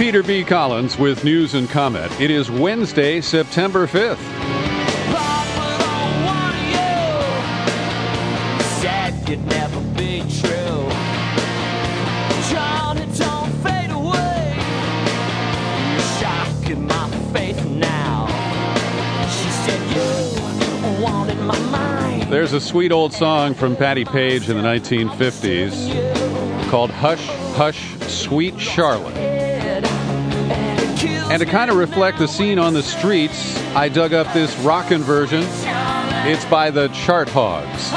Peter B. Collins with news and comment. It is Wednesday, September 5th. There's a sweet old song from Patti Page in the 1950s called Hush, Hush, Sweet Charlotte. And to kind of reflect the scene on the streets, I dug up this rockin' version. It's by the Chart Hogs.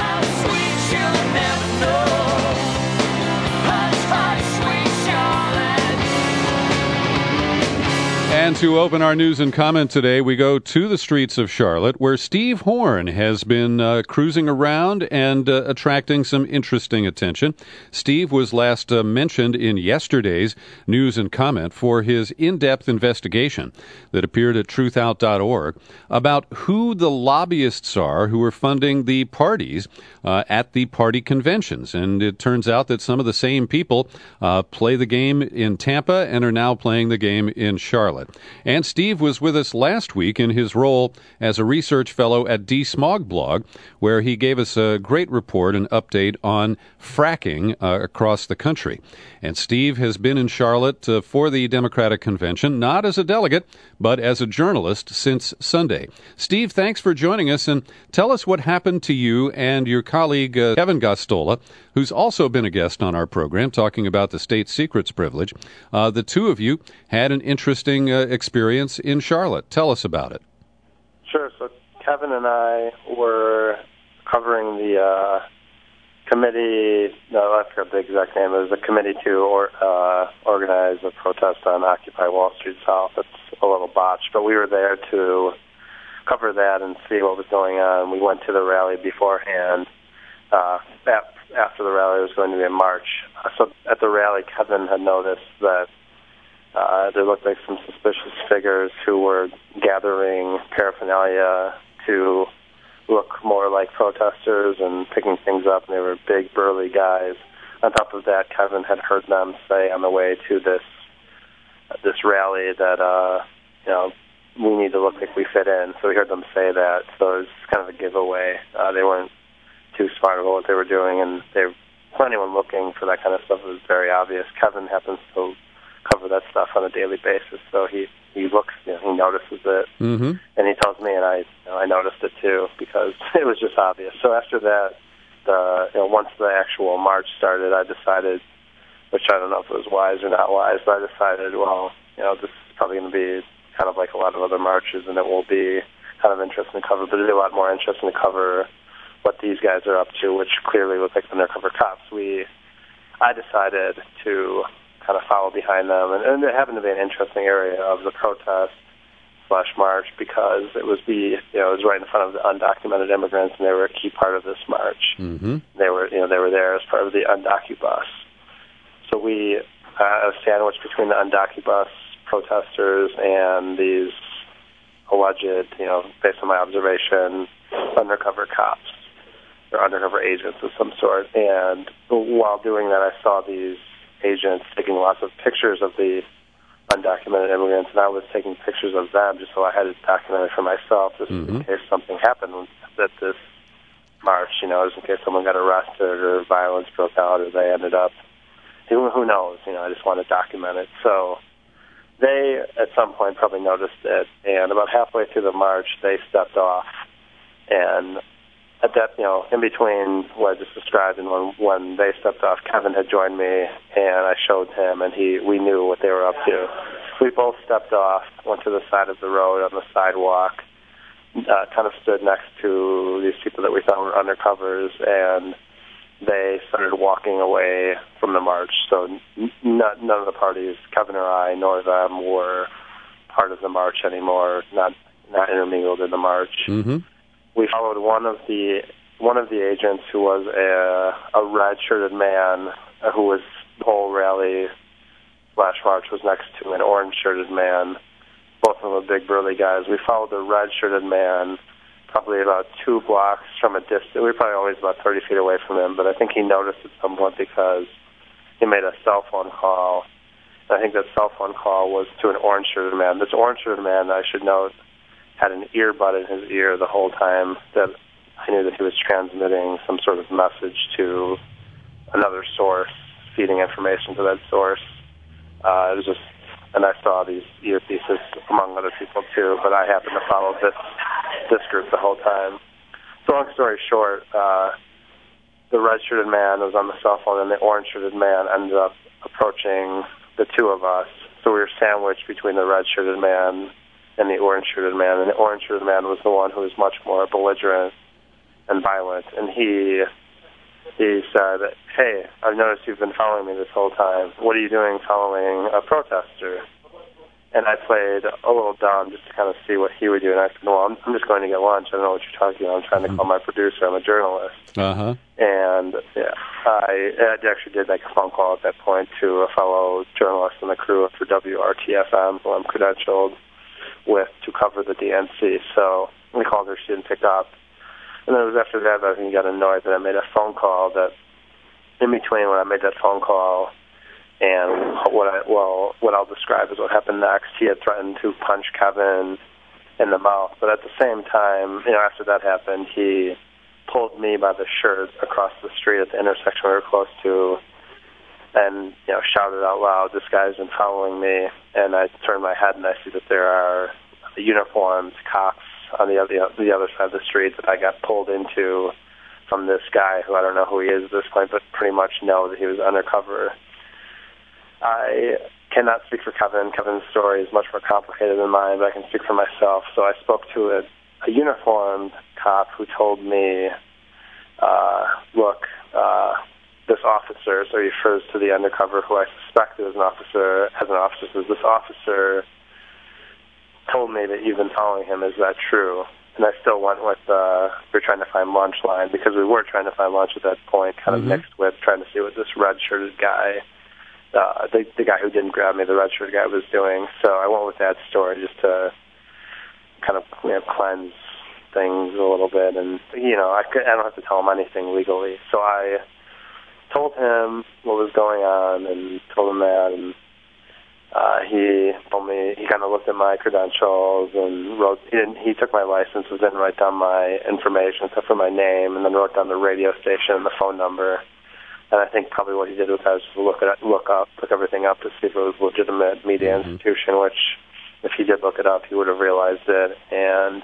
And to open our news and comment today, we go to the streets of Charlotte, where Steve Horn has been cruising around and attracting some interesting attention. Steve was last mentioned in yesterday's news and comment for his in-depth investigation that appeared at truthout.org about who the lobbyists are who are funding the parties at the party conventions. And it turns out that some of the same people play the game in Tampa and are now playing the game in Charlotte. And Steve was with us last week in his role as a research fellow at DeSmog Blog, where he gave us a great report and update on fracking across the country. And Steve has been in Charlotte for the Democratic Convention, not as a delegate, but as a journalist since Sunday. Steve, thanks for joining us, and tell us what happened to you and your colleague Kevin Gosztola, who's also been a guest on our program talking about the state secrets privilege. The two of you had an interesting experience in Charlotte. Tell us about it. Sure. So Kevin and I were covering the committee, I forgot the exact name. It was a committee to organize a protest on Occupy Wall Street South. It's a little botched, but we were there to cover that and see what was going on. We went to the rally beforehand. After the rally, it was going to be in March. So at the rally, Kevin had noticed that there looked like some suspicious figures who were gathering paraphernalia to look more like protesters and picking things up, and they were big, burly guys. On top of that, Kevin had heard them say on the way to this rally that, we need to look like we fit in. So we heard them say that, so it was kind of a giveaway. They weren't too smart about what they were doing, and for anyone looking for that kind of stuff, it was very obvious. Kevin happens to cover that stuff on a daily basis, so he looks, he notices it, and he tells me, and I noticed it too because it was just obvious. So after that, once the actual march started, I decided, which I don't know if it was wise or not wise, but I decided, this is probably going to be kind of like a lot of other marches, and it will be kind of interesting to cover, but it'll be a lot more interesting to cover what these guys are up to, which clearly look like undercover cops. I decided to kind of follow behind them, and it happened to be an interesting area of the protest/march because it was it was right in front of the undocumented immigrants, and they were a key part of this march. They were there as part of the Undocubus. So we sandwiched between the Undocubus protesters and these alleged, based on my observation, undercover cops or undercover agents of some sort. And while doing that, I saw these agents taking lots of pictures of the undocumented immigrants, and I was taking pictures of them just so I had it documented for myself, just in case something happened at this march, just in case someone got arrested or violence broke out or they ended up, who knows, I just want to document it. So they, at some point, probably noticed it, and about halfway through the march, they stepped off, and at that, in between what I just described and when they stepped off, Kevin had joined me, and I showed him, and we knew what they were up to. We both stepped off, went to the side of the road on the sidewalk, kind of stood next to these people that we thought were undercovers, and they started walking away from the march. So none of the parties, Kevin or I, nor them, were part of the march anymore, not intermingled in the march. We followed one of the agents who was a red-shirted man who was the whole rally/march was next to an orange-shirted man. Both of them were big, burly guys. We followed the red-shirted man probably about 2 blocks from a distance. We were probably always about 30 feet away from him, but I think he noticed at some point because he made a cell phone call, I think that cell phone call was to an orange-shirted man. This orange-shirted man, I should note, had an earbud in his ear the whole time that I knew that he was transmitting some sort of message to another source, feeding information to that source. It was just, and I saw these earpieces among other people too, but I happened to follow this group the whole time. So long story short, the red-shirted man was on the cell phone, and the orange-shirted man ended up approaching the two of us. So we were sandwiched between the red-shirted man and the orange-shirted man, and the orange-shirted man was the one who was much more belligerent and violent. And he said, "Hey, I've noticed you've been following me this whole time. What are you doing following a protester?" And I played a little dumb just to kind of see what he would do. And I said, "Well, I'm just going to get lunch. I don't know what you're talking about. I'm trying to call my producer. I'm a journalist." Uh-huh. And yeah, I actually did make a phone call at that point to a fellow journalist in the crew for WRTFM, who I'm credentialed with to cover the DNC. So we called her. She didn't pick up. And then it was after that I think he got annoyed that I made a phone call, that in between when I made that phone call and what I'll describe as what happened next, he had threatened to punch Kevin in the mouth. But at the same time, after that happened, he pulled me by the shirt across the street at the intersection we were close to and, shouted out loud, "This guy's been following me." And I turned my head and I see that there are uniformed cops on the other side of the street that I got pulled into from this guy who I don't know who he is at this point, but pretty much know that he was undercover. I cannot speak for Kevin. Kevin's story is much more complicated than mine, but I can speak for myself. So I spoke to a uniformed cop who told me, look, this officer, so he refers to the undercover who I suspected as an officer, says, "This officer told me that you've been following him. Is that true?" And I still went with we're trying to find lunch line, because we were trying to find lunch at that point, kind of mixed with trying to see what this red-shirted guy, the guy who didn't grab me, the red-shirted guy, was doing. So I went with that story just to kind of cleanse things a little bit. And, I don't have to tell him anything legally. So I told him what was going on and told him that, and he told me, he kind of looked at my credentials and wrote, he took my license and didn't write down my information except for my name, and then wrote down the radio station and the phone number. And I think probably what he did with that was look everything up to see if it was a legitimate media institution, which if he did look it up, he would have realized it. And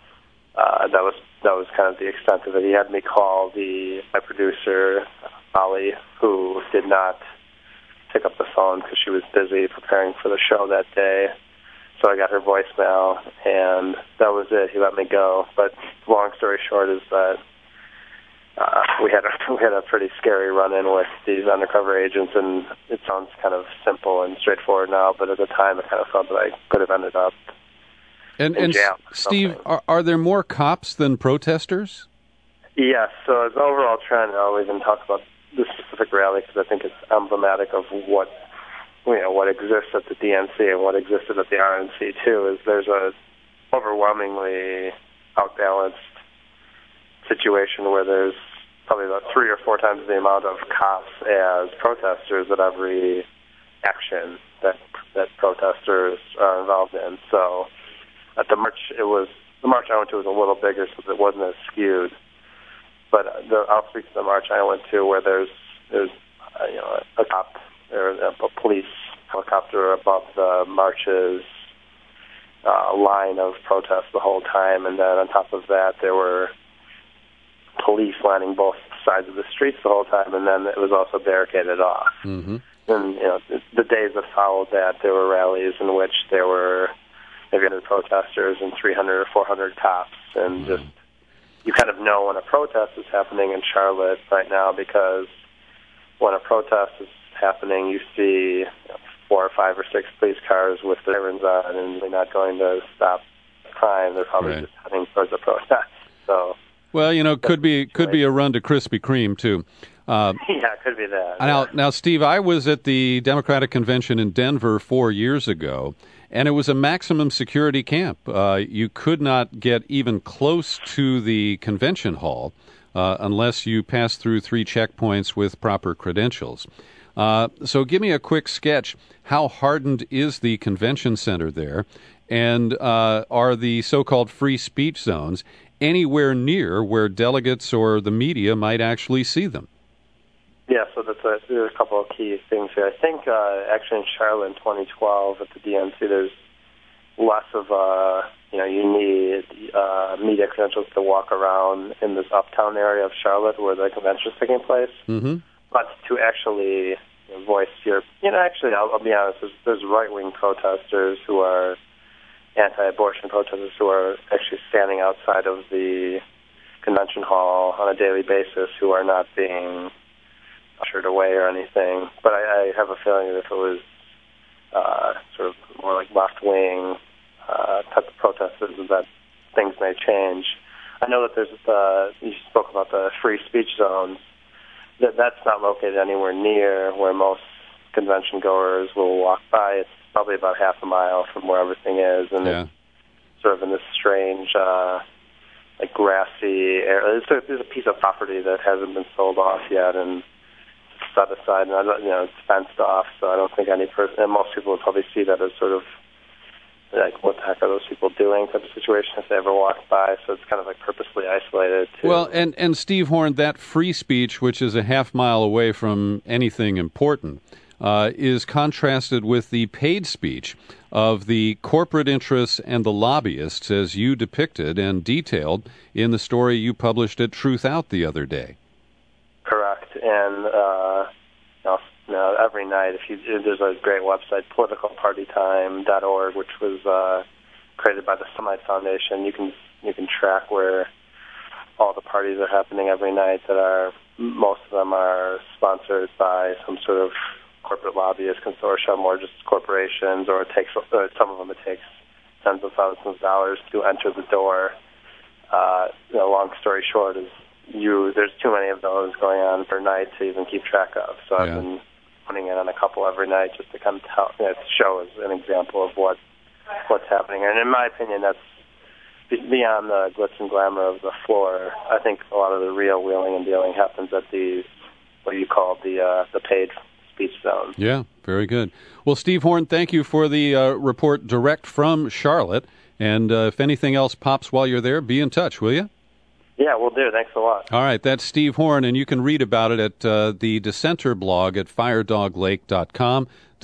that was kind of the extent of it. He had me call my producer, Molly, who did not pick up the phone because she was busy preparing for the show that day. So I got her voicemail, and that was it. He let me go. But long story short is that we had a pretty scary run-in with these undercover agents, and it sounds kind of simple and straightforward now, but at the time it kind of felt that I could have ended up in jail. Steve, are there more cops than protesters? Yes. So as an overall trend, I'll even talk about this specific rally because I think it's emblematic of what exists at the DNC and what existed at the RNC too. Is there's a overwhelmingly outbalanced situation where there's probably about 3 or 4 times the amount of cops as protesters at every action that protesters are involved in. So at the march I went to was a little bigger, so it wasn't as skewed. But I'll speak to the march I went to, where there's a cop or a police helicopter above the march's line of protest the whole time, and then on top of that there were police lining both sides of the streets the whole time, and then it was also barricaded off. Mm-hmm. And the days that followed that, there were rallies in which there were maybe 100 protesters and 300 or 400 cops, and just you kind of know when a protest is happening in Charlotte right now, because when a protest is happening, you see 4 or 5 or 6 police cars with the sirens on, and they're not going to stop crime. They're probably just heading towards the protest. So, well, could be a run to Krispy Kreme too. Yeah, it could be that. Now, Steve, I was at the Democratic Convention in Denver 4 years ago, and it was a maximum security camp. You could not get even close to the convention hall unless you passed through 3 checkpoints with proper credentials. So give me a quick sketch. How hardened is the convention center there? And are the so-called free speech zones anywhere near where delegates or the media might actually see them? Yeah, so there's a couple of key things here. I think actually in Charlotte in 2012 at the DNC, there's less of you need media credentials to walk around in this uptown area of Charlotte where the convention is taking place. Mm-hmm. But to actually voice your, actually, I'll be honest, there's right-wing protesters who are anti-abortion protesters who are actually standing outside of the convention hall on a daily basis who are not being ushered away or anything. But I have a feeling that if it was sort of more like left-wing type of protesters, that things may change. I know that you spoke about the free speech zones. That's not located anywhere near where most convention goers will walk by. It's probably about half a mile from where everything is, and it's sort of in this strange, like grassy area. There's a piece of property that hasn't been sold off yet, and set aside, and it's fenced off. So I don't think any person, and most people would probably see that as sort of like, what the heck are those people doing type of situation if they ever walk by. So it's kind of like purposely isolated. Well, and Steve Horn, that free speech, which is a half mile away from anything important, is contrasted with the paid speech of the corporate interests and the lobbyists, as you depicted and detailed in the story you published at Truth Out the other day. Correct. And every night, there's a great website, politicalpartytime.org, which was created by the Semite Foundation. You can track where all the parties are happening every night. Most of them are sponsored by some sort of corporate lobbyist consortium or just corporations, or some of them it takes tens of thousands of dollars to enter the door. Long story short is there's too many of those going on per night to even keep track of. So I've been putting in on a couple every night just to kind of show as an example of what's happening. And in my opinion, that's beyond the glitz and glamour of the floor. I think a lot of the real wheeling and dealing happens at these, what you call the paid speech zones. Yeah, very good. Well, Steve Horn, thank you for the report direct from Charlotte. And if anything else pops while you're there, be in touch, will you? Yeah, we'll do. Thanks a lot. All right, that's Steve Horn, and you can read about it at the Dissenter blog at firedoglake.com,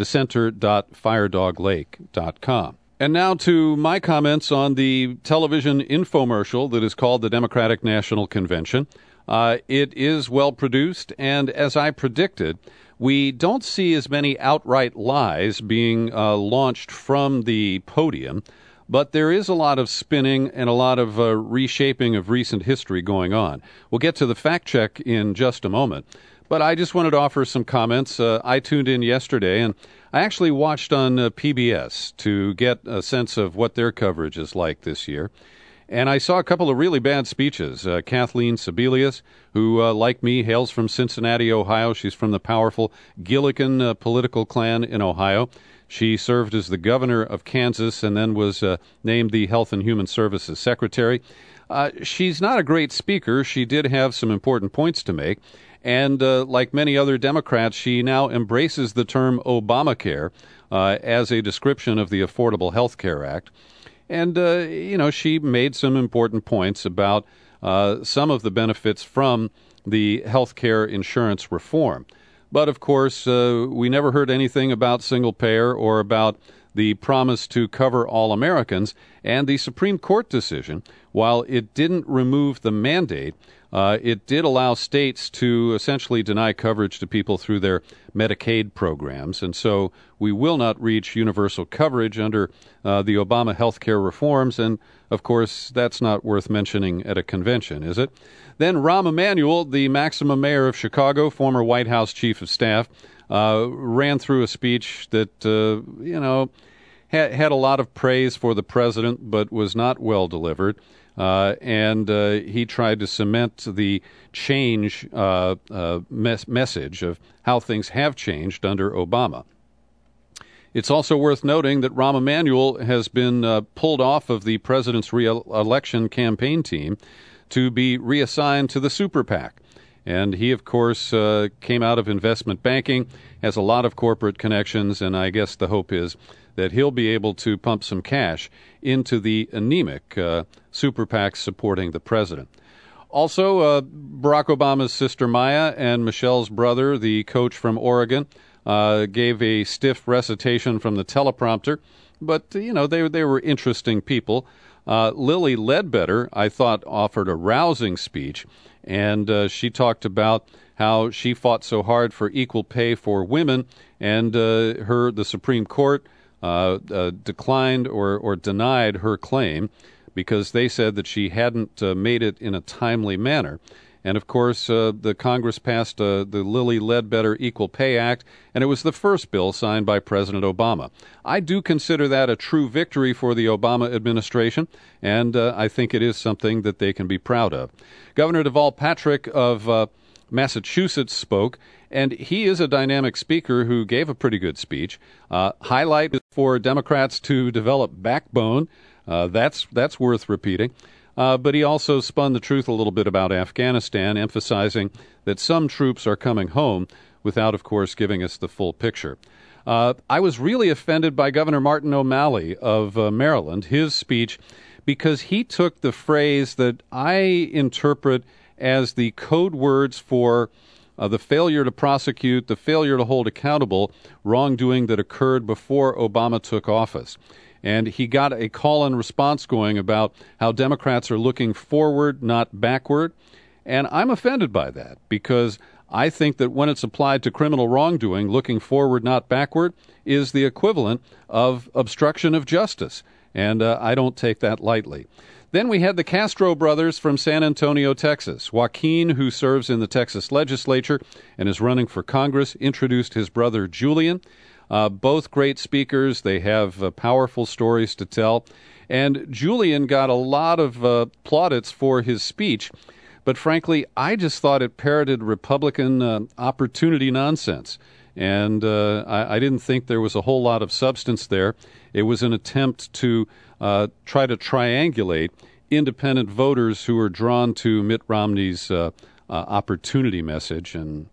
dissenter.firedoglake.com. And now to my comments on the television infomercial that is called the Democratic National Convention. It is well produced, and as I predicted, we don't see as many outright lies being launched from the podium, but there is a lot of spinning and a lot of reshaping of recent history going on. We'll get to the fact check in just a moment, but I just wanted to offer some comments. I tuned in yesterday, and I actually watched on PBS to get a sense of what their coverage is like this year. And I saw a couple of really bad speeches. Kathleen Sebelius, who, like me, hails from Cincinnati, Ohio. She's from the powerful Gilligan political clan in Ohio. She served as the governor of Kansas and then was named the Health and Human Services Secretary. She's not a great speaker. She did have some important points to make. And like many other Democrats, she now embraces the term Obamacare as a description of the Affordable Health Care Act. And, she made some important points about some of the benefits from the health care insurance reform. But, of course, we never heard anything about single payer or about the promise to cover all Americans. And the Supreme Court decision, while it didn't remove the mandate, it did allow states to essentially deny coverage to people through their Medicaid programs. And so we will not reach universal coverage under the Obama health care reforms. And, of course, that's not worth mentioning at a convention, is it? Then Rahm Emanuel, the Maximum Mayor of Chicago, former White House Chief of Staff, ran through a speech that, had a lot of praise for the president, but was not well delivered. And he tried to cement the change message of how things have changed under Obama. It's also worth noting that Rahm Emanuel has been pulled off of the president's re-election campaign team to be reassigned to the Super PAC. And he, of course, came out of investment banking, has a lot of corporate connections, and I guess the hope is that he'll be able to pump some cash into the anemic super PACs supporting the president. Also, Barack Obama's sister Maya and Michelle's brother, the coach from Oregon, gave a stiff recitation from the teleprompter, but, they were interesting people. Lilly Ledbetter, I thought, offered a rousing speech, and she talked about how she fought so hard for equal pay for women, and the Supreme Court declined or denied her claim because they said that she hadn't made it in a timely manner. And, of course, the Congress passed the Lilly Ledbetter Equal Pay Act, and it was the first bill signed by President Obama. I do consider that a true victory for the Obama administration, and I think it is something that they can be proud of. Governor Deval Patrick of Massachusetts spoke, and he is a dynamic speaker who gave a pretty good speech. Highlight for Democrats to develop backbone. That's worth repeating. But he also spun the truth a little bit about Afghanistan, emphasizing that some troops are coming home without, of course, giving us the full picture. I was really offended by Governor Martin O'Malley of Maryland, his speech, because he took the phrase that I interpret as the code words for the failure to prosecute, the failure to hold accountable wrongdoing that occurred before Obama took office. And he got a call and response going about how Democrats are looking forward, not backward. And I'm offended by that because I think that when it's applied to criminal wrongdoing, looking forward, not backward, is the equivalent of obstruction of justice. And I don't take that lightly. Then we had the Castro brothers from San Antonio, Texas. Joaquin, who serves in the Texas legislature and is running for Congress, introduced his brother Julian. Both great speakers. They have powerful stories to tell. And Julian got a lot of plaudits for his speech. But frankly, I just thought it parroted Republican opportunity nonsense. And I didn't think there was a whole lot of substance there. It was an attempt to try to triangulate independent voters who are drawn to Mitt Romney's opportunity message. And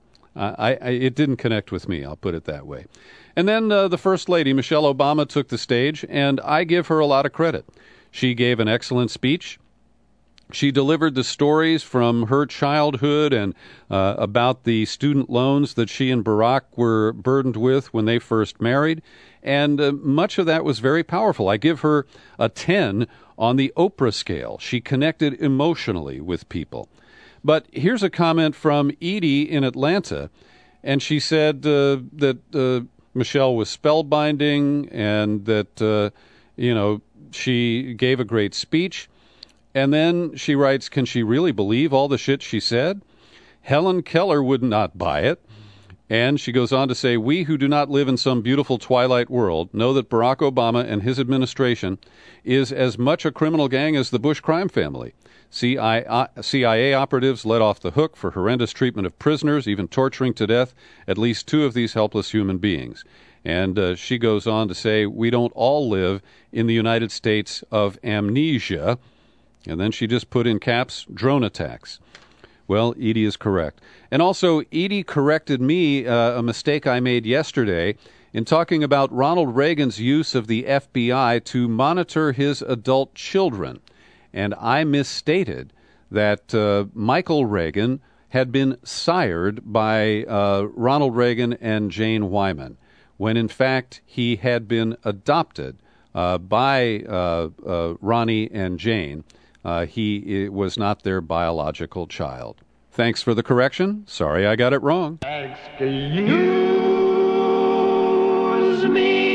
it didn't connect with me, I'll put it that way. And then the First Lady, Michelle Obama, took the stage, and I give her a lot of credit. She gave an excellent speech. She delivered the stories from her childhood and about the student loans that she and Barack were burdened with when they first married, and much of that was very powerful. I give her a 10 on the Oprah scale. She connected emotionally with people. But here's a comment from Edie in Atlanta, and she said that Michelle was spellbinding and that, she gave a great speech. And then she writes, can she really believe all the shit she said? Helen Keller would not buy it. And she goes on to say, we who do not live in some beautiful twilight world know that Barack Obama and his administration is as much a criminal gang as the Bush crime family. CIA operatives let off the hook for horrendous treatment of prisoners, even torturing to death at least 2 of these helpless human beings. And she goes on to say, we don't all live in the United States of amnesia. And then she just put in caps, drone attacks. Well, Edie is correct. And also, Edie corrected me a mistake I made yesterday in talking about Ronald Reagan's use of the FBI to monitor his adult children. And I misstated that Michael Reagan had been sired by Ronald Reagan and Jane Wyman, when in fact he had been adopted by Ronnie and Jane. He was not their biological child. Thanks for the correction. Sorry I got it wrong. Excuse me.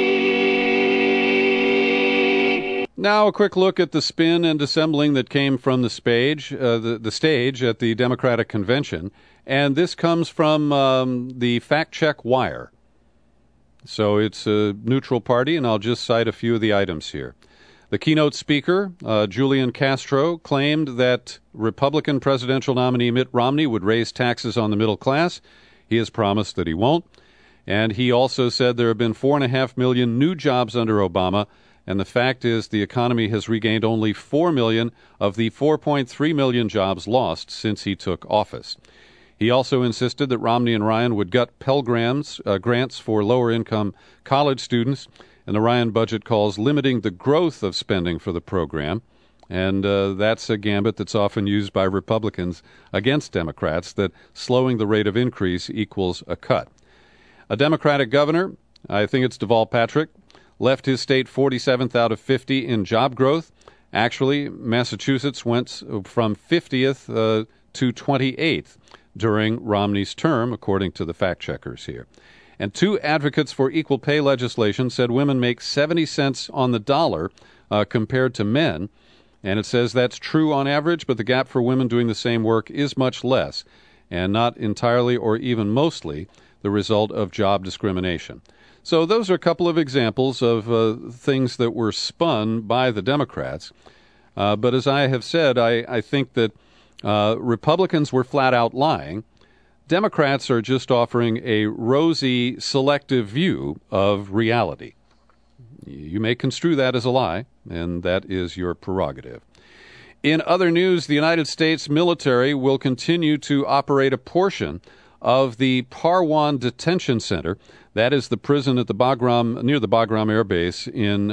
Now a quick look at the spin and dissembling that came from the stage at the Democratic Convention. And this comes from the Fact Check Wire. So it's a neutral party, and I'll just cite a few of the items here. The keynote speaker, Julian Castro, claimed that Republican presidential nominee Mitt Romney would raise taxes on the middle class. He has promised that he won't. And he also said there have been 4.5 million new jobs under Obama, and the fact is the economy has regained only 4 million of the 4.3 million jobs lost since he took office. He also insisted that Romney and Ryan would gut Pell Grants for lower-income college students, and the Ryan budget calls limiting the growth of spending for the program. And that's a gambit that's often used by Republicans against Democrats, that slowing the rate of increase equals a cut. A Democratic governor, I think it's Deval Patrick, left his state 47th out of 50 in job growth. Actually, Massachusetts went from 50th to 28th during Romney's term, according to the fact checkers here. And two advocates for equal pay legislation said women make 70 cents on the dollar compared to men. And it says that's true on average, but the gap for women doing the same work is much less, and not entirely or even mostly the result of job discrimination. So those are a couple of examples of things that were spun by the Democrats. But as I have said, I think that Republicans were flat out lying. Democrats are just offering a rosy, selective view of reality. You may construe that as a lie, and that is your prerogative. In other news, the United States military will continue to operate a portion of the Parwan Detention Center. That is the prison at the Bagram, near the Bagram Air Base in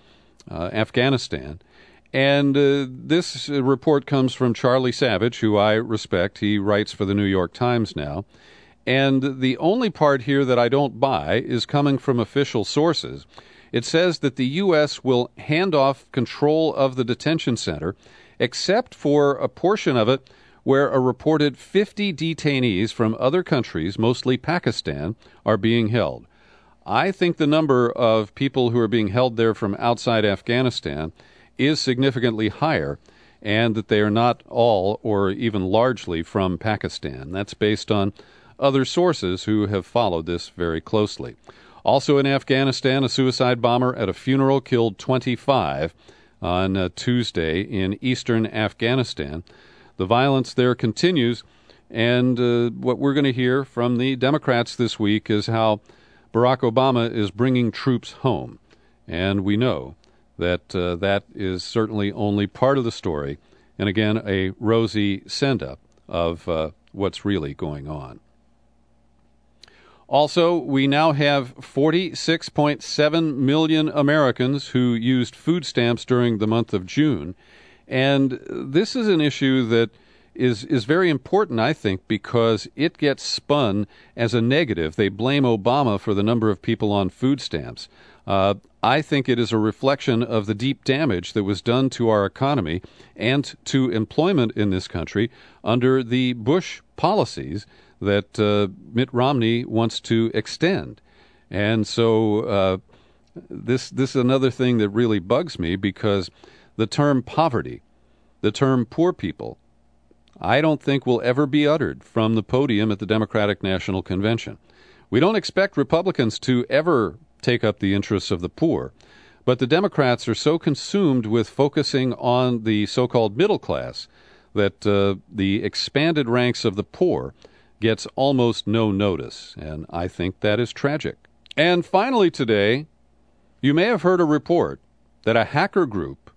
Afghanistan. And this report comes from Charlie Savage, who I respect. He writes for the New York Times now. And the only part here that I don't buy is coming from official sources. It says that the U.S. will hand off control of the detention center, except for a portion of it where a reported 50 detainees from other countries, mostly Pakistan, are being held. I think the number of people who are being held there from outside Afghanistan is significantly higher, and that they are not all or even largely from Pakistan. That's based on other sources who have followed this very closely. Also in Afghanistan, a suicide bomber at a funeral killed 25 on Tuesday in eastern Afghanistan. The violence there continues, and what we're going to hear from the Democrats this week is how Barack Obama is bringing troops home. And we know that that is certainly only part of the story, and again, a rosy send-up of what's really going on. Also, we now have 46.7 million Americans who used food stamps during the month of June. And this is an issue that is very important, I think, because it gets spun as a negative. They blame Obama for the number of people on food stamps. I think it is a reflection of the deep damage that was done to our economy and to employment in this country under the Bush policies that Mitt Romney wants to extend. And so this is another thing that really bugs me, because the term poverty, the term poor people, I don't think will ever be uttered from the podium at the Democratic National Convention. We don't expect Republicans to ever take up the interests of the poor, but the Democrats are so consumed with focusing on the so-called middle class that the expanded ranks of the poor gets almost no notice, and I think that is tragic. And finally today, you may have heard a report that a hacker group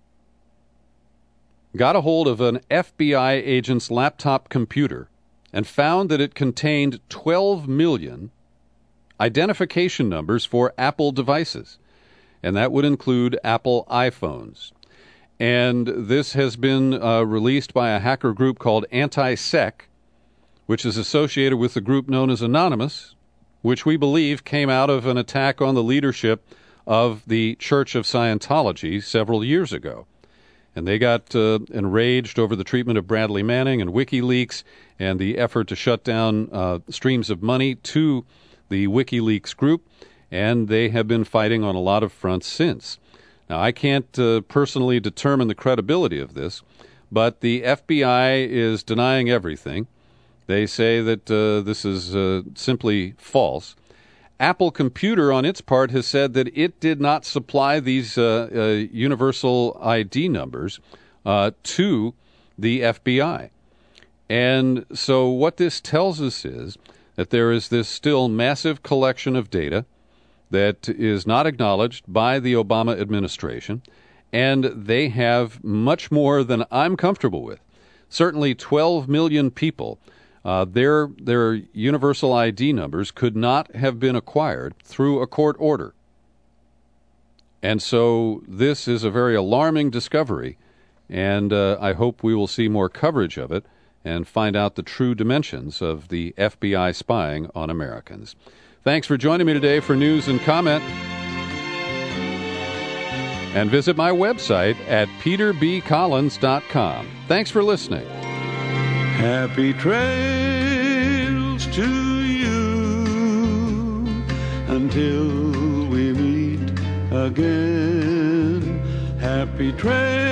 got a hold of an FBI agent's laptop computer and found that it contained 12 million identification numbers for Apple devices, and that would include Apple iPhones. And this has been released by a hacker group called Anti-Sec, which is associated with the group known as Anonymous, which we believe came out of an attack on the leadership of the Church of Scientology several years ago. And they got enraged over the treatment of Bradley Manning and WikiLeaks and the effort to shut down streams of money to the WikiLeaks group, and they have been fighting on a lot of fronts since. Now, I can't personally determine the credibility of this, but the FBI is denying everything. They say that this is simply false. Apple Computer, on its part, has said that it did not supply these universal ID numbers to the FBI. And so what this tells us is that there is this still massive collection of data that is not acknowledged by the Obama administration, and they have much more than I'm comfortable with. Certainly 12 million people Their universal ID numbers could not have been acquired through a court order. And so this is a very alarming discovery, and I hope we will see more coverage of it and find out the true dimensions of the FBI spying on Americans. Thanks for joining me today for News and Comment. And visit my website at peterbcollins.com. Thanks for listening. Happy trails to you until we meet again. Happy trails.